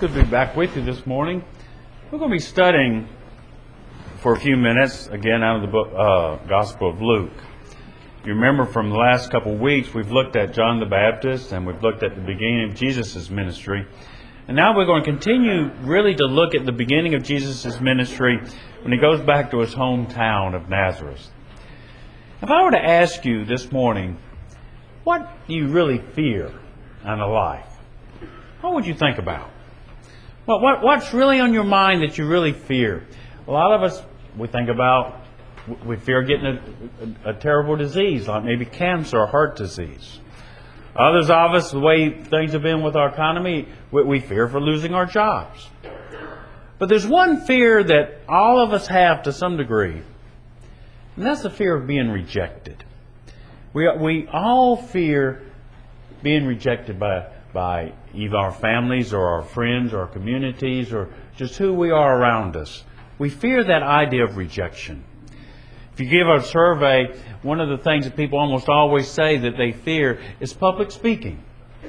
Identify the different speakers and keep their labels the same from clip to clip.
Speaker 1: good to be back with you this morning. We're going to be studying for a few minutes, again, out of the book, Gospel of Luke. You remember from the last couple of weeks, we've looked at John the Baptist, and we've looked at the beginning of Jesus' ministry. And now we're going to continue really to look at the beginning of Jesus' ministry when he goes back to his hometown of Nazareth. If I were to ask you this morning, what do you really fear in a life? What would you think about? What's really on your mind that you really fear? A lot of us, we fear getting a terrible disease, like maybe cancer or heart disease. Others of us, the way things have been with our economy, we fear for losing our jobs. But there's one fear that all of us have to some degree, and that's the fear of being rejected. We all fear being rejected by either our families or our friends or our communities or just who we are around us. We fear that idea of rejection. If you give a survey, one of the things that people almost always say that they fear is public speaking.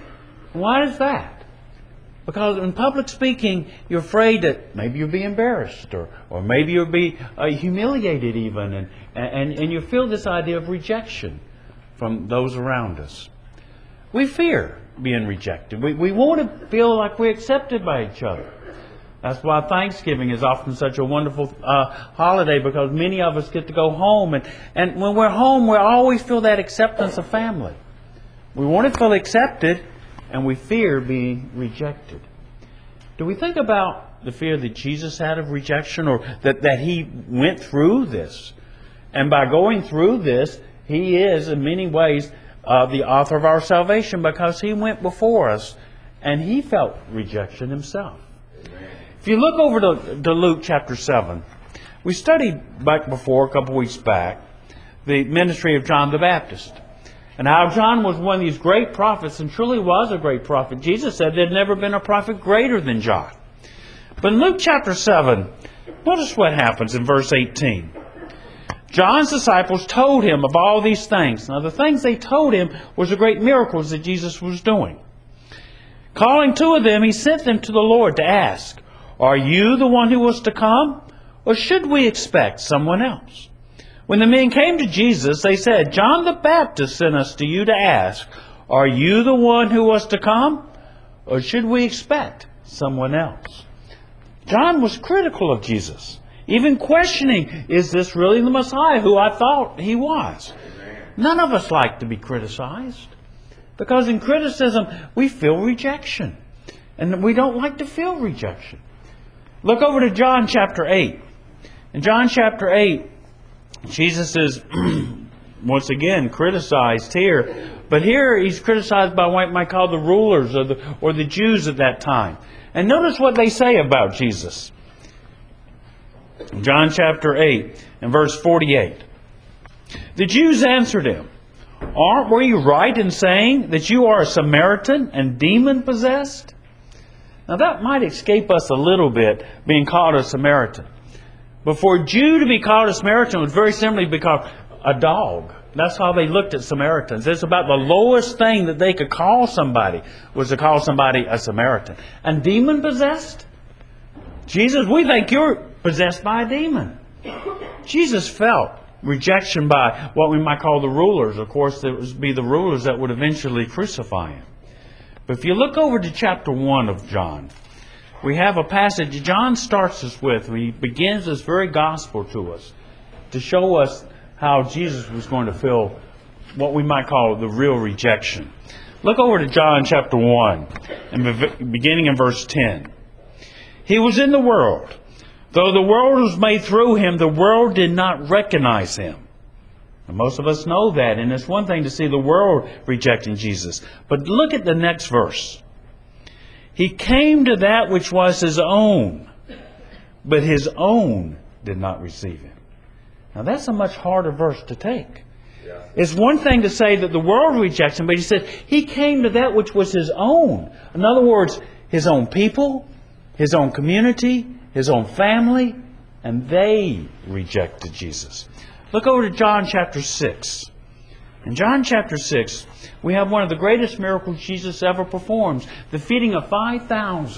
Speaker 1: Why is that? Because in public speaking, you're afraid that maybe you'll be embarrassed or maybe you'll be humiliated even, and you feel this idea of rejection from those around us. We fear being rejected. We want to feel like we're accepted by each other. That's why Thanksgiving is often such a wonderful holiday, because many of us get to go home. And when we're home, we always feel that acceptance of family. We want to feel accepted, and we fear being rejected. Do we think about the fear that Jesus had of rejection, or that He went through this? And by going through this, He is, in many ways, the author of our salvation, because He went before us and He felt rejection Himself. Amen. If you look over to Luke chapter 7, we studied back before, a couple weeks back, the ministry of John the Baptist. And how John was one of these great prophets, and truly was a great prophet. Jesus said there'd never been a prophet greater than John. But in Luke chapter 7, notice what happens in verse 18. John's disciples told him of all these things. Now, the things they told him was the great miracles that Jesus was doing. Calling two of them, he sent them to the Lord to ask, "Are you the one who was to come, or should we expect someone else?" When the men came to Jesus, they said, "John the Baptist sent us to you to ask, 'Are you the one who was to come, or should we expect someone else?'" John was critical of Jesus, even questioning, is this really the Messiah who I thought He was? Amen. None of us like to be criticized, because in criticism we feel rejection, and we don't like to feel rejection. Look over to John chapter 8. In John chapter 8, Jesus is once again criticized here, but here He's criticized by what you might call the rulers or the Jews at that time. And notice what they say about Jesus. John chapter 8 and verse 48. The Jews answered Him, "Aren't we right in saying that you are a Samaritan and demon-possessed?" Now that might escape us a little bit, being called a Samaritan. But for a Jew to be called a Samaritan would very simply be called a dog. That's how they looked at Samaritans. It's about the lowest thing that they could call somebody, was to call somebody a Samaritan. And demon-possessed? Jesus, we think you're possessed by a demon. Jesus felt rejection by what we might call the rulers. Of course, it would be the rulers that would eventually crucify Him. But if you look over to chapter 1 of John, we have a passage John starts us with. He begins this very gospel to us to show us how Jesus was going to feel what we might call the real rejection. Look over to John chapter 1, and beginning in verse 10. He was in the world. Though the world was made through Him, the world did not recognize Him. And most of us know that, and it's one thing to see the world rejecting Jesus. But look at the next verse. He came to that which was His own, but His own did not receive Him. Now that's a much harder verse to take. Yeah. It's one thing to say that the world rejects Him, but He said He came to that which was His own. In other words, His own people, His own community, His own family, and they rejected Jesus. Look over to John chapter 6. In John chapter 6, we have one of the greatest miracles Jesus ever performs, the feeding of 5,000.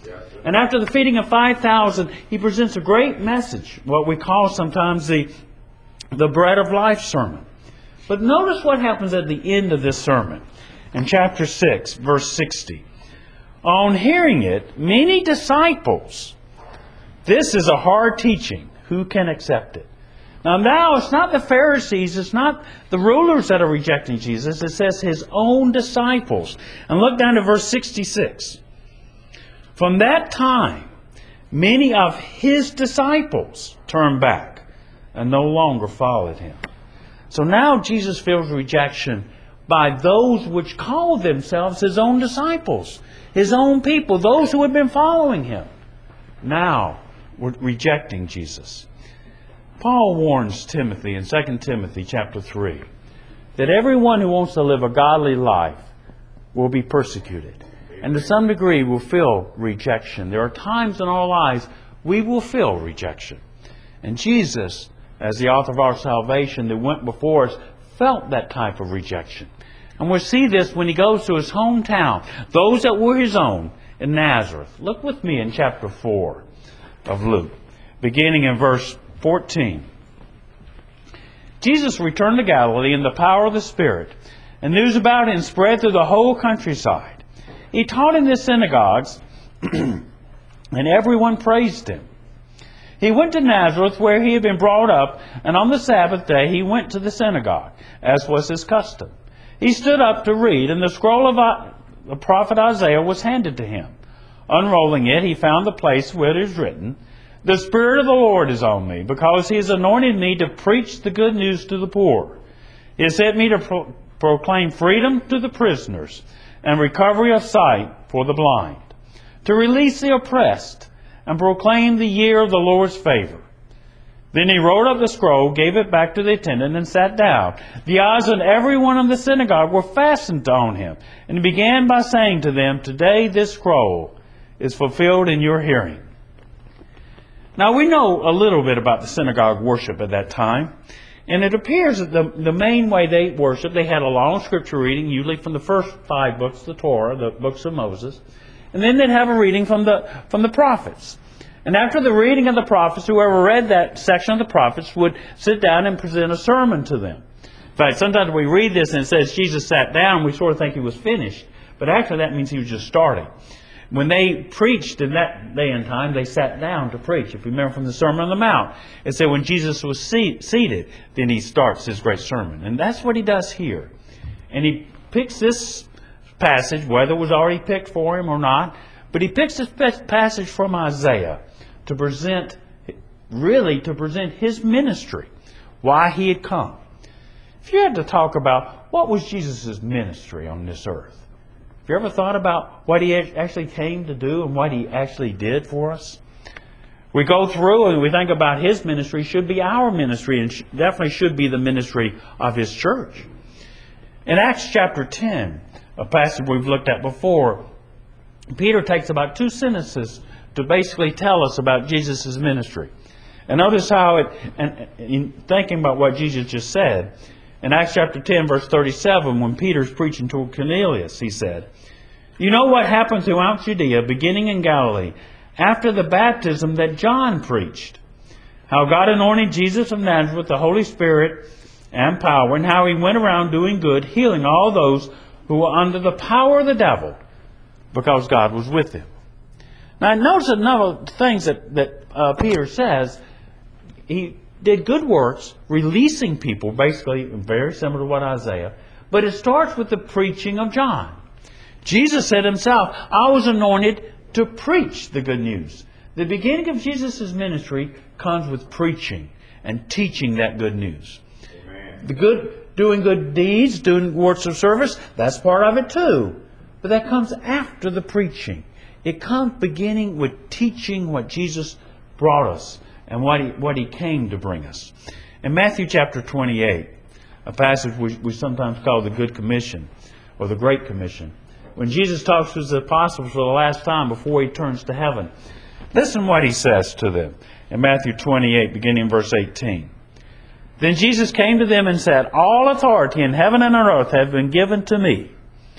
Speaker 1: And after the feeding of 5,000, He presents a great message, what we call sometimes the bread of life sermon. But notice what happens at the end of this sermon. In chapter 6, verse 60. On hearing it, many disciples. This is a hard teaching. Who can accept it? Now, it's not the Pharisees, it's not the rulers that are rejecting Jesus. It says His own disciples. And look down to verse 66. From that time, many of His disciples turned back and no longer followed Him. So now Jesus feels rejection by those which call themselves His own disciples, His own people, those who had been following Him. Now we're rejecting Jesus. Paul warns Timothy in 2 Timothy chapter 3 that everyone who wants to live a godly life will be persecuted. And to some degree will feel rejection. There are times in our lives we will feel rejection. And Jesus, as the author of our salvation that went before us, felt that type of rejection. And we'll see this when He goes to His hometown, those that were His own in Nazareth. Look with me in chapter 4 of Luke, beginning in verse 14. Jesus returned to Galilee in the power of the Spirit, and news about Him spread through the whole countryside. He taught in the synagogues, and everyone praised Him. He went to Nazareth, where He had been brought up, and on the Sabbath day He went to the synagogue, as was His custom. He stood up to read, and the scroll of the prophet Isaiah was handed to Him. Unrolling it, He found the place where it is written, "The Spirit of the Lord is on me, because He has anointed me to preach the good news to the poor. He has sent me to proclaim freedom to the prisoners, and recovery of sight for the blind, to release the oppressed, and proclaim the year of the Lord's favor." Then He rolled up the scroll, gave it back to the attendant, and sat down. The eyes of everyone in the synagogue were fastened on Him, and He began by saying to them, "Today this scroll is fulfilled in your hearing." Now we know a little bit about the synagogue worship at that time. And it appears that the main way they worshiped, they had a long scripture reading, usually from the first 5 books, the Torah, the books of Moses. And then they'd have a reading from the prophets. And after the reading of the prophets, whoever read that section of the prophets would sit down and present a sermon to them. In fact, sometimes we read this and it says Jesus sat down, we sort of think He was finished. But actually that means He was just starting. When they preached in that day and time, they sat down to preach. If you remember from the Sermon on the Mount, it said when Jesus was seated, then He starts His great sermon. And that's what He does here. And He picks this passage, whether it was already picked for Him or not, but He picks this passage from Isaiah to present His ministry, why He had come. If you had to talk about what was Jesus' ministry on this earth, have you ever thought about what He actually came to do and what He actually did for us? We go through and we think about His ministry should be our ministry and definitely should be the ministry of His church. In Acts chapter 10, a passage we've looked at before, Peter takes about 2 sentences to basically tell us about Jesus' ministry. And notice how in thinking about what Jesus just said, in Acts chapter 10, verse 37, when Peter's preaching to Cornelius, he said, "You know what happened throughout Judea, beginning in Galilee, after the baptism that John preached, how God anointed Jesus of Nazareth with the Holy Spirit and power, and how He went around doing good, healing all those who were under the power of the devil, because God was with Him." Now notice another things that Peter says. He did good works, releasing people, basically very similar to what Isaiah, but it starts with the preaching of John. Jesus said Himself, "I was anointed to preach the good news." The beginning of Jesus' ministry comes with preaching and teaching that good news. Amen. Doing good deeds, doing works of service, that's part of it too. But that comes after the preaching. It comes beginning with teaching what Jesus brought us and what He came to bring us. In Matthew chapter 28, a passage we sometimes call the Good Commission or the Great Commission, when Jesus talks to His apostles for the last time before He turns to heaven, listen what He says to them in Matthew 28, beginning in verse 18. "Then Jesus came to them and said, 'All authority in heaven and on earth have been given to me.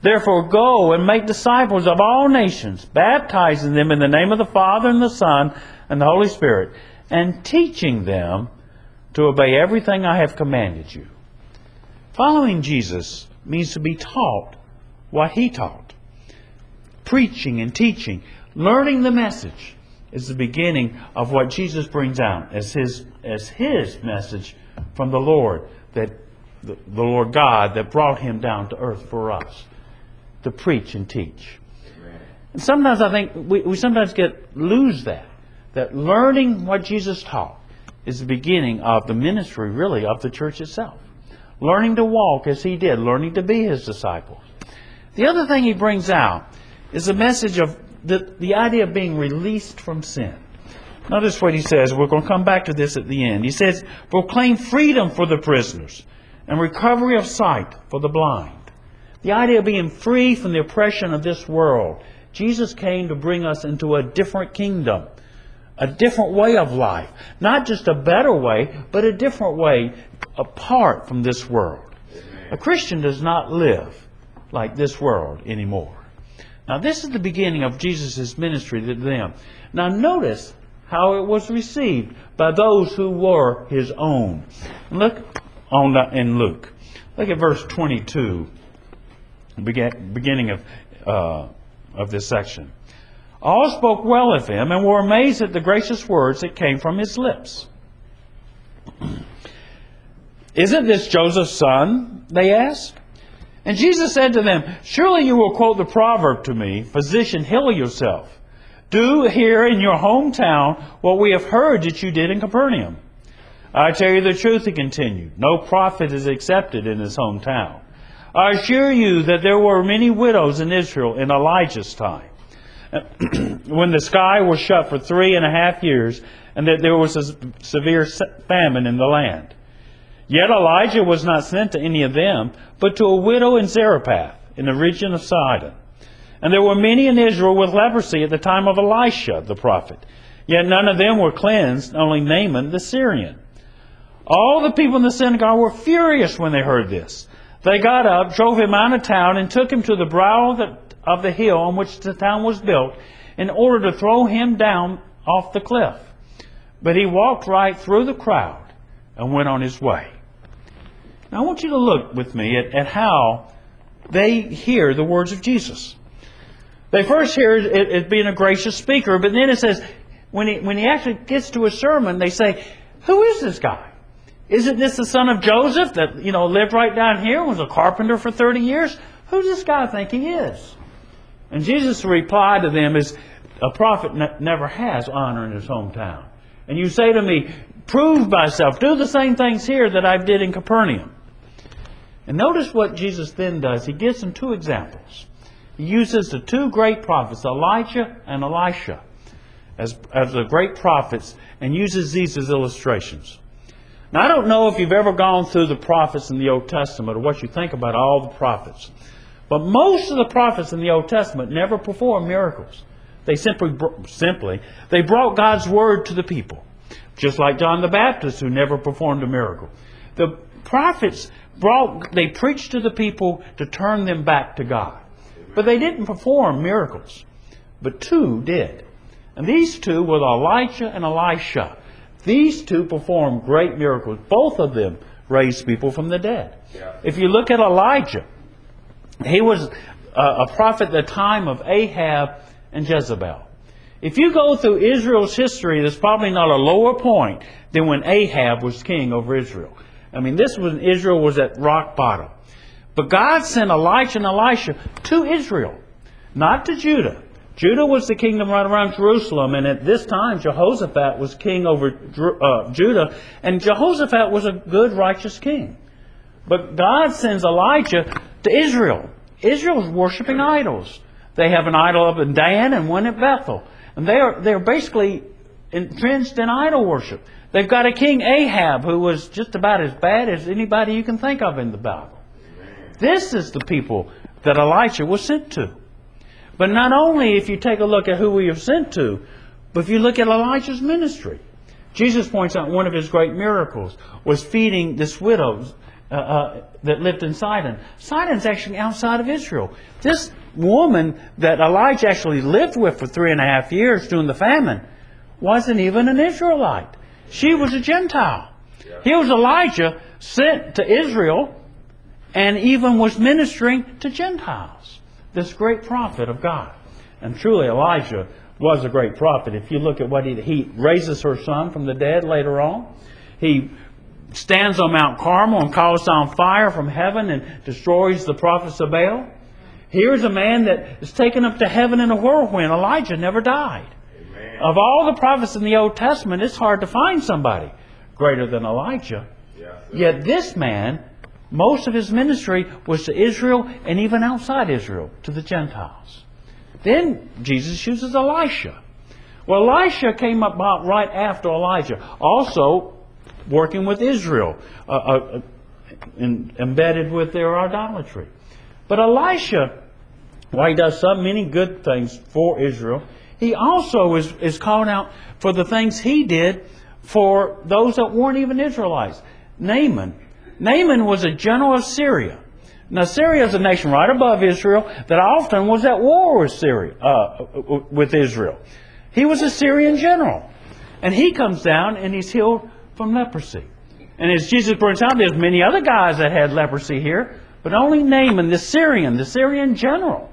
Speaker 1: Therefore go and make disciples of all nations, baptizing them in the name of the Father and the Son and the Holy Spirit, and teaching them to obey everything I have commanded you. Following Jesus means to be taught what He taught. Preaching and teaching, learning the message, is the beginning of what Jesus brings out as His message from the Lord, that the Lord God that brought Him down to earth for us to preach and teach. And sometimes I think we sometimes lose that learning what Jesus taught is the beginning of the ministry, really, of the church itself. Learning to walk as He did, learning to be His disciples. The other thing He brings out is the message of the idea of being released from sin. Notice what He says. We're going to come back to this at the end. He says, proclaim freedom for the prisoners and recovery of sight for the blind. The idea of being free from the oppression of this world. Jesus came to bring us into a different kingdom, a different way of life. Not just a better way, but a different way apart from this world. A Christian does not live like this world anymore. Now this is the beginning of Jesus' ministry to them. Now notice how it was received by those who were His own. Look in Luke. Look at verse 22. Beginning of this section. All spoke well of Him and were amazed at the gracious words that came from His lips. Isn't this Joseph's son? They asked. And Jesus said to them, surely you will quote the proverb to me, physician, heal yourself. Do here in your hometown what we have heard that you did in Capernaum. I tell you the truth, He continued, no prophet is accepted in his hometown. I assure you that there were many widows in Israel in Elijah's time, when the sky was shut for 3.5 years, and that there was a severe famine in the land. Yet Elijah was not sent to any of them, but to a widow in Zarephath, in the region of Sidon. And there were many in Israel with leprosy at the time of Elisha the prophet. Yet none of them were cleansed, only Naaman the Syrian. All the people in the synagogue were furious when they heard this. They got up, drove him out of town, and took him to the brow of the hill on which the town was built, in order to throw him down off the cliff. But he walked right through the crowd and went on his way. Now I want you to look with me at how they hear the words of Jesus. They first hear it as being a gracious speaker, but then it says, when he actually gets to a sermon, they say, who is this guy? Isn't this the son of Joseph that, lived right down here and was a carpenter for 30 years? Who does this guy think he is? And Jesus' reply to them is, a prophet never has honor in his hometown. And you say to me, prove thyself, do the same things here that I did in Capernaum. And notice what Jesus then does. He gives them two examples. He uses the two great prophets, Elijah and Elisha, as the great prophets, and uses these as illustrations. Now, I don't know if you've ever gone through the prophets in the Old Testament or what you think about all the prophets. But most of the prophets in the Old Testament never performed miracles. They simply brought God's word to the people. Just like John the Baptist, who never performed a miracle. The prophets they preached to the people to turn them back to God. But they didn't perform miracles. But two did. And these two were Elijah and Elisha. These two performed great miracles. Both of them raised people from the dead. Yeah. If you look at Elijah, he was a prophet at the time of Ahab and Jezebel. If you go through Israel's history, there's probably not a lower point than when Ahab was king over Israel. I mean, this was when Israel was at rock bottom. But God sent Elijah and Elisha to Israel, not to Judah. Judah was the kingdom right around Jerusalem, and at this time Jehoshaphat was king over Judah, and Jehoshaphat was a good, righteous king. But God sends Elijah to Israel. Israel's worshiping idols. They have an idol up in Dan and one at Bethel. And they're basically entrenched in idol worship. They've got a king, Ahab, who was just about as bad as anybody you can think of in the Bible. This is the people that Elijah was sent to. But not only if you take a look at who we are sent to, but if you look at Elijah's ministry. Jesus points out one of his great miracles was feeding this widow that lived in Sidon. Sidon's actually outside of Israel. This woman that Elijah actually lived with for 3.5 years during the famine wasn't even an Israelite. She was a Gentile. Here was Elijah sent to Israel and even was ministering to Gentiles. This great prophet of God. And truly Elijah was a great prophet. If you look at what he raises her son from the dead later on. He stands on Mount Carmel and calls down fire from heaven and destroys the prophets of Baal. Here's a man that is taken up to heaven in a whirlwind. Elijah never died. Amen. Of all the prophets in the Old Testament, it's hard to find somebody greater than Elijah. Yes. Yet this man, most of his ministry was to Israel and even outside Israel, to the Gentiles. Then Jesus chooses Elisha. Well, Elisha came about right after Elijah, also working with Israel, embedded with their idolatry. But Elisha, while he does so many good things for Israel, he also is called out for the things he did for those that weren't even Israelites. Naaman was a general of Syria. Now, Syria is a nation right above Israel that often was at war with Israel. He was a Syrian general. And he comes down and he's healed from leprosy. And as Jesus points out, there's many other guys that had leprosy here, but only Naaman, the Syrian general,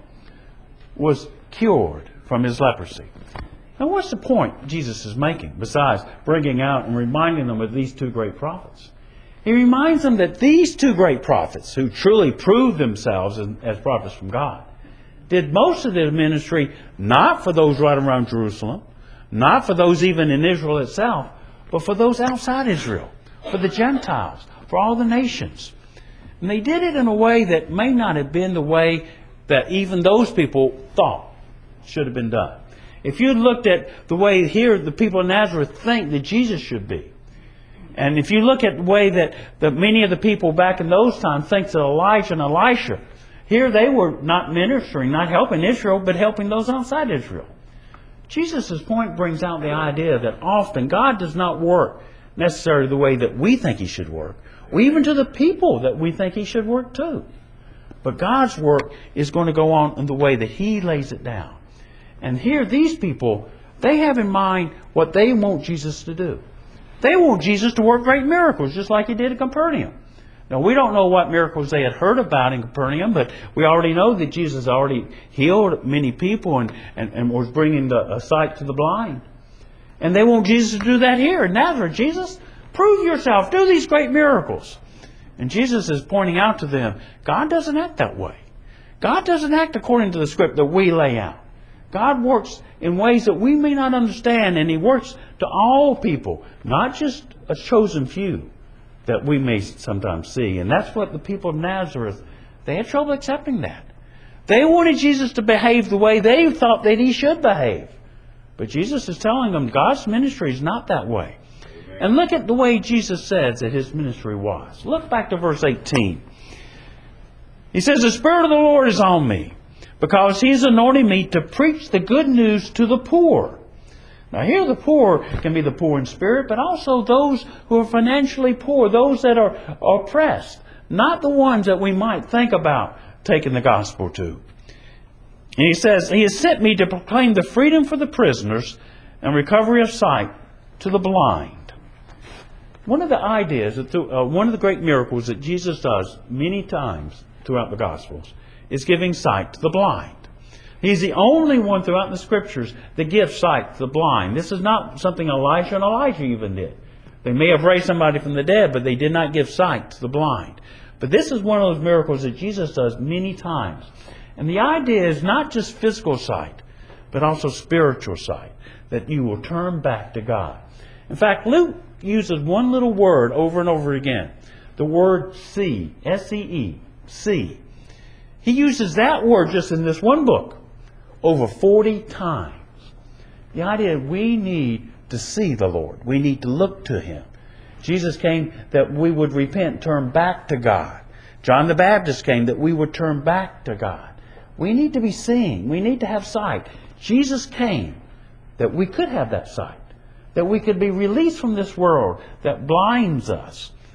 Speaker 1: was cured from his leprosy. Now, what's the point Jesus is making, besides bringing out and reminding them of these two great prophets? He reminds them that these two great prophets, who truly proved themselves as prophets from God, did most of their ministry not for those right around Jerusalem, not for those even in Israel itself, but for those outside Israel, for the Gentiles, for all the nations. And they did it in a way that may not have been the way that even those people thought should have been done. If you looked at the way here the people of Nazareth think that Jesus should be, and if you look at the way that many of the people back in those times think that Elijah and Elisha, here they were not ministering, not helping Israel, but helping those outside Israel. Jesus' point brings out the idea that often God does not work necessarily the way that we think He should work, or even to the people that we think He should work to. But God's work is going to go on in the way that He lays it down. And here, these people, they have in mind what they want Jesus to do. They want Jesus to work great miracles, just like He did at Capernaum. Now, we don't know what miracles they had heard about in Capernaum, but we already know that Jesus already healed many people and was bringing a sight to the blind. And they want Jesus to do that here in Nazareth. Jesus, prove yourself. Do these great miracles. And Jesus is pointing out to them, God doesn't act that way. God doesn't act according to the script that we lay out. God works in ways that we may not understand, and He works to all people, not just a chosen few that we may sometimes see. And that's what the people of Nazareth, they had trouble accepting that. They wanted Jesus to behave the way they thought that He should behave. But Jesus is telling them God's ministry is not that way. Amen. And look at the way Jesus says that His ministry was. Look back to verse 18. He says, "The Spirit of the Lord is on me, because He's anointed me to preach the good news to the poor." Now here the poor can be the poor in spirit, but also those who are financially poor, those that are oppressed, not the ones that we might think about taking the gospel to. And He says, He has sent me to proclaim the freedom for the prisoners and recovery of sight to the blind. One of the ideas, one of the great miracles that Jesus does many times throughout the Gospels is giving sight to the blind. He's the only one throughout the Scriptures that gives sight to the blind. This is not something Elisha and Elijah even did. They may have raised somebody from the dead, but they did not give sight to the blind. But this is one of those miracles that Jesus does many times. And the idea is not just physical sight, but also spiritual sight, that you will turn back to God. In fact, Luke uses one little word over and over again. The word see, S-E-E, see. He uses that word just in this one book over 40 times. The idea is we need to see the Lord. We need to look to Him. Jesus came that we would repent, turn back to God. John the Baptist came that we would turn back to God. We need to be seeing. We need to have sight. Jesus came that we could have that sight, that we could be released from this world that blinds us,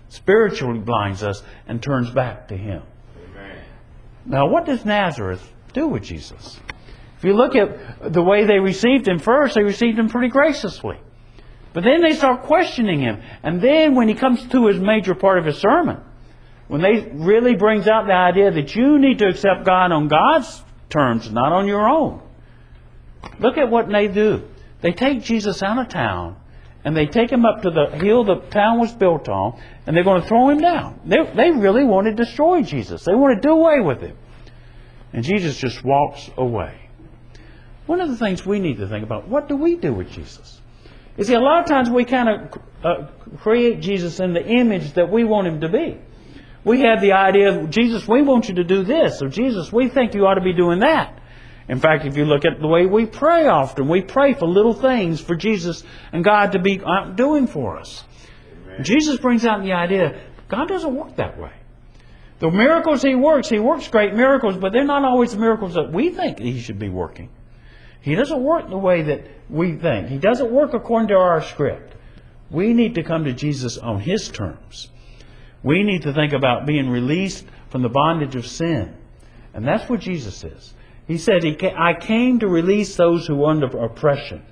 Speaker 1: spiritually blinds us, and turns back to Him.
Speaker 2: Amen.
Speaker 1: Now, what does Nazareth do with Jesus? If you look at the way they received Him first, they received Him pretty graciously. But then they start questioning Him. And then when He comes to His major part of His sermon, when they really brings out the idea that you need to accept God on God's terms, not on your own. Look at what they do. They take Jesus out of town, and they take Him up to the hill the town was built on, and they're going to throw Him down. They really want to destroy Jesus. They want to do away with Him. And Jesus just walks away. One of the things we need to think about, what do we do with Jesus? You see, a lot of times we kind of create Jesus in the image that we want Him to be. We have the idea of, Jesus, we want you to do this. Or, Jesus, we think you ought to be doing that. In fact, if you look at the way we pray often, we pray for little things for Jesus and God to be doing for us. Amen. Jesus brings out the idea, God doesn't work that way. The miracles He works great miracles, but they're not always the miracles that we think He should be working. He doesn't work the way that we think. He doesn't work according to our script. We need to come to Jesus on His terms. We need to think about being released from the bondage of sin. And that's what Jesus is. He said, I came to release those who are under oppression.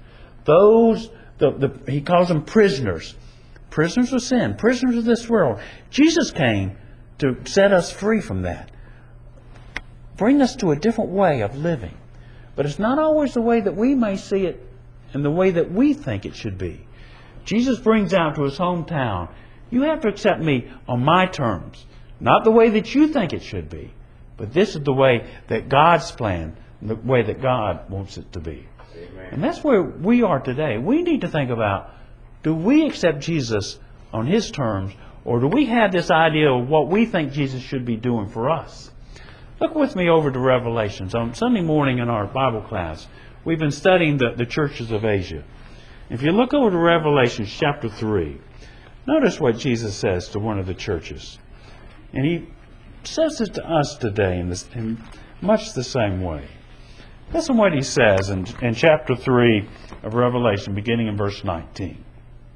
Speaker 1: He calls them prisoners. Prisoners of sin. Prisoners of this world. Jesus came to set us free from that. Bring us to a different way of living. But it's not always the way that we may see it and the way that we think it should be. Jesus brings out to His hometown, you have to accept me on my terms. Not the way that you think it should be. But this is the way that God's planned, the way that God wants it to be.
Speaker 2: Amen.
Speaker 1: And that's where we are today. We need to think about, do we accept Jesus on His terms, or do we have this idea of what we think Jesus should be doing for us? Look with me over to Revelations. On Sunday morning in our Bible class, we've been studying the churches of Asia. If you look over to Revelation chapter 3, notice what Jesus says to one of the churches. And He says it to us today in much the same way. Listen what He says in chapter 3 of Revelation, beginning in verse 19.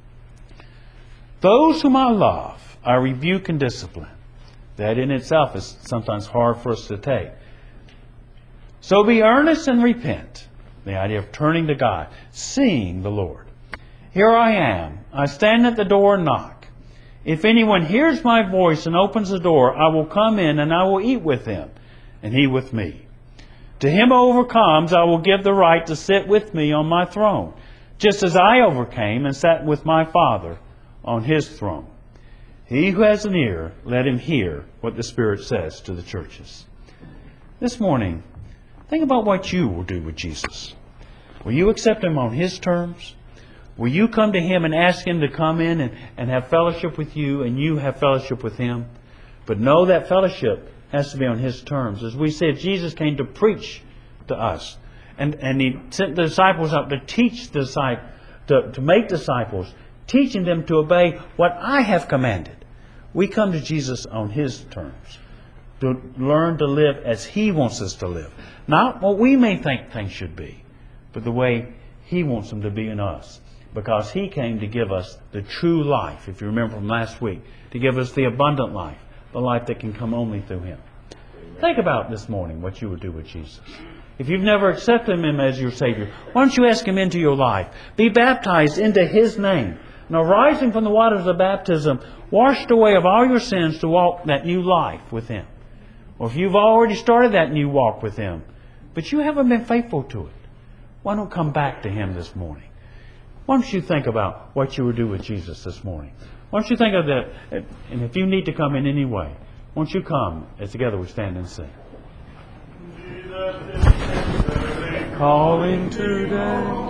Speaker 1: Those whom I love, I rebuke and discipline. That in itself is sometimes hard for us to take. So be earnest and repent. The idea of turning to God, seeing the Lord. Here I am. I stand at the door and knock. If anyone hears my voice and opens the door, I will come in and I will eat with him, and he with me. To him who overcomes, I will give the right to sit with me on my throne, just as I overcame and sat with my Father on His throne. He who has an ear, let him hear what the Spirit says to the churches. This morning, think about what you will do with Jesus. Will you accept Him on His terms? Will you come to Him and ask Him to come in and have fellowship with you, and you have fellowship with Him? But know that fellowship has to be on His terms. As we said, Jesus came to preach to us. And He sent the disciples out to teach the disciples, to make disciples, teaching them to obey what I have commanded. We come to Jesus on His terms, to learn to live as He wants us to live. Not what we may think things should be, but the way He wants them to be in us. Because He came to give us the true life, if you remember from last week, to give us the abundant life, the life that can come only through Him. Amen. Think about this morning what you would do with Jesus. If you've never accepted Him as your Savior, why don't you ask Him into your life? Be baptized into His name. Now, rising from the waters of baptism, washed away of all your sins to walk that new life with Him. Or if you've already started that new walk with Him, but you haven't been faithful to it, why don't come back to Him this morning? Why don't you think about what you would do with Jesus this morning? Why don't you think of that? And if you need to come in any way, why don't you come as together we stand and sing. Calling today.